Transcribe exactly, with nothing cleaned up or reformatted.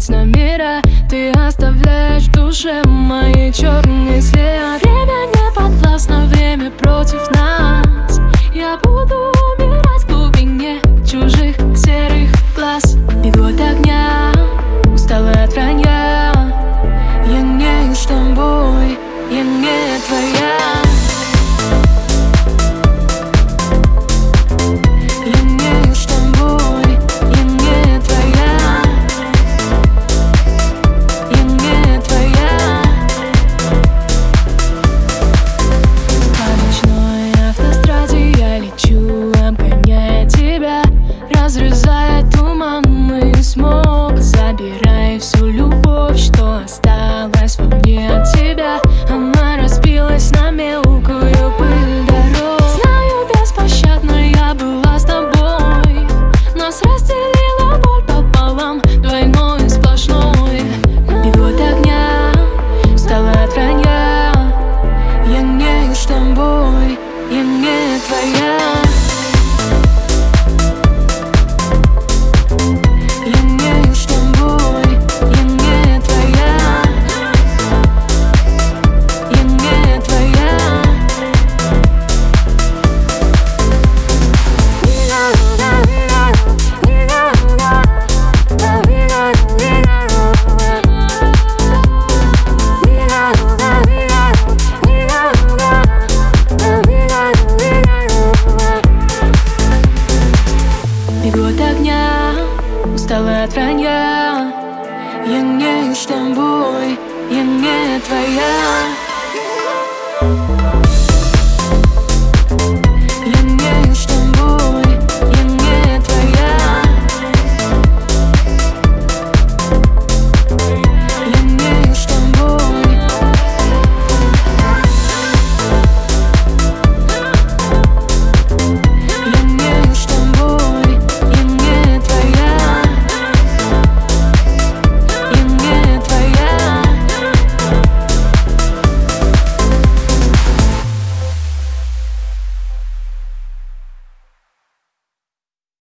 менять номера. Ты оставляешь в душе мои черные след. Время не подвластно, время против нас. Я буду умирать в глубине чужих серых глаз. Бегу от огня, устала от вранья. Я не с тобой, я не твоя. Разрезая туманный смог, забирая всю любовь, что осталась во мне от тебя. Она разбилась на мелкую пыль дорог. Знаю, беспощадно я была с тобой. Нас разделила боль пополам, двойной и сплошной. Бегу от огня, устала от вранья. Я не с тобой, я не твоя. Бегу от огня, устала от вранья. Я не с тобой, я не твоя.